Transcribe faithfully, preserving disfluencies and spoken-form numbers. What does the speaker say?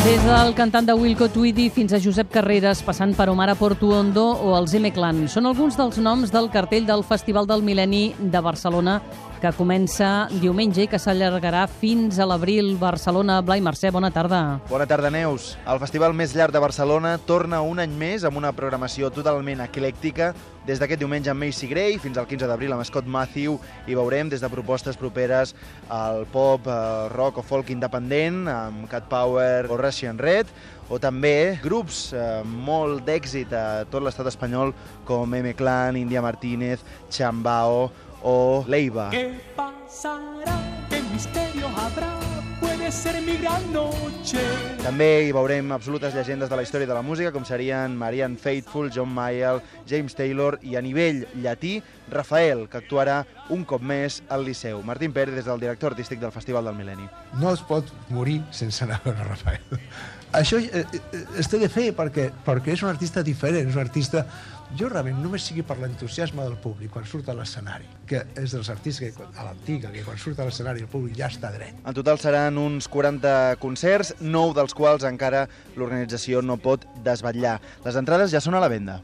Des del cantant de Wilco Tweedy fins a Josep Carreras, passant per Omar Portuondo o els M-Clan. Són alguns dels noms del cartell del Festival del Mil·lenni de Barcelona, que comença diumenge i que s'allargarà fins a l'abril. Barcelona, Blai Mercè, bona tarda. Bona tarda, Neus. El festival més llarg de Barcelona torna un any més amb una programació totalment eclèctica. Des d'aquest diumenge amb Macy Gray fins al quinze d'abril amb Scott Matthew i veurem des de propostes properes al pop, rock o folk independent amb Cat Power o Russian Red, o també grups eh, molt d'èxit a tot l'estat espanyol com M-Clan, India Martínez, Chambao o Leiva. ¿Qué pasará? ¿Qué misterio habrá? Puede ser mi gran noche. També hi veurem absolutes llegendes de la història de la música, com serien Marianne Faithfull, John Mayall, James Taylor i a nivell llatí, Rafael, que actuarà un cop més al Liceu. Martín Pérez, des del director artístic del Festival del Mil·lenni. No es pot morir sense anar a veure Rafael. Això eh, es té de fer perquè, perquè és un artista diferent, és un artista... Jo realment només sigui per l'entusiasme del públic quan surt a l'escenari, que és dels artistes que, a l'antiga, que quan surt a l'escenari el públic ja està dret. En total seran uns quaranta concerts, nou dels quals encara l'organització no pot desvetllar. Les entrades ja són a la venda.